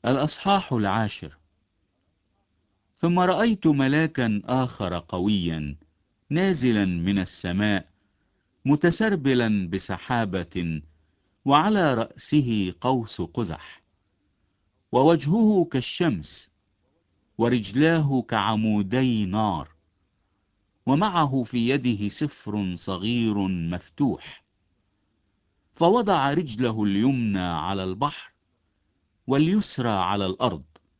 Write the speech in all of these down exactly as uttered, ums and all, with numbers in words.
الأصحاح العاشر. ثم رأيت ملاكا آخر قويا نازلا من السماء متسربلا بسحابة، وعلى رأسه قوس قزح، ووجهه كالشمس، ورجلاه كعمودي نار، ومعه في يده سفر صغير مفتوح. فوضع رجله اليمنى على البحر واليسرى على الأرض،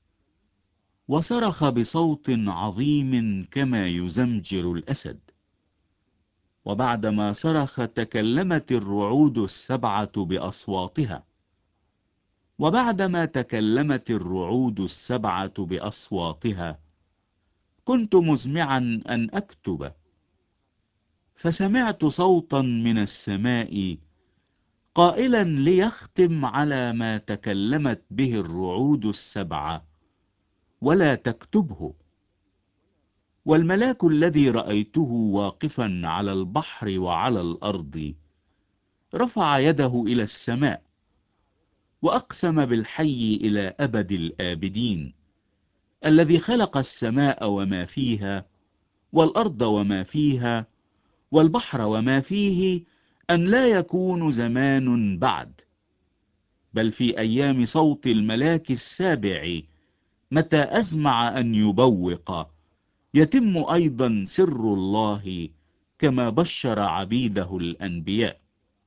وصرخ بصوت عظيم كما يزمجر الأسد. وبعدما صرخ تكلمت الرعود السبعة بأصواتها. وبعدما تكلمت الرعود السبعة بأصواتها كنت مزمعا أن أكتب، فسمعت صوتا من السماء قائلا ليختم على ما تكلمت به الرعود السبعة ولا تكتبه. والملاك الذي رأيته واقفا على البحر وعلى الأرض رفع يده إلى السماء، وأقسم بالحي إلى أبد الآبدين الذي خلق السماء وما فيها والأرض وما فيها والبحر وما فيه، أن لا يكون زمان بعد، بل في أيام صوت الملاك السابع متى أزمع أن يبوق يتم أيضا سر الله كما بشر عبيده الأنبياء.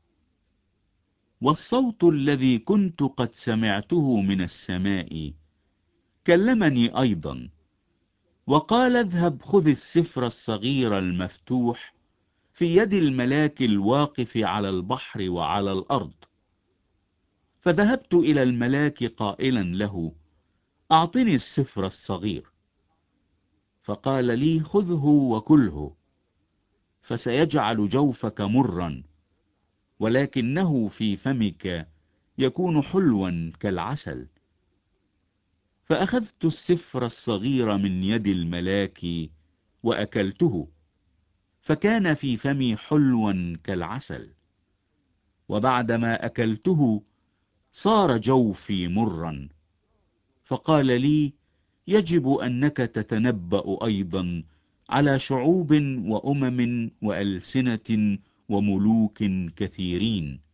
والصوت الذي كنت قد سمعته من السماء كلمني أيضا وقال: اذهب خذ السفر الصغير المفتوح في يد الملاك الواقف على البحر وعلى الأرض. فذهبت إلى الملاك قائلا له: أعطني السفر الصغير. فقال لي: خذه وكله، فسيجعل جوفك مرا، ولكنه في فمك يكون حلوا كالعسل. فأخذت السفر الصغير من يد الملاك وأكلته، فكان في فمي حلوا كالعسل. وبعدما أكلته صار جوفي مرا. فقال لي: يجب أنك تتنبأ أيضا على شعوب وأمم وألسنة وملوك كثيرين.